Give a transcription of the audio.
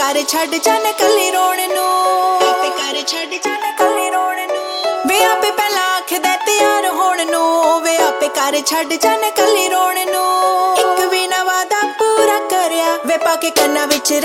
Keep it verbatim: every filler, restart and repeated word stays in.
कर छड्ड जाने कल्ली रोण नू आपे कर छड्ड जाने कल्ली रोण नू वे आपे पहला आखदे तैयार होण नू वे आपे कर छड्ड जाने कल्ली रोण नू एक भी ना वादा पूरा करया वे पाके कन्ना विच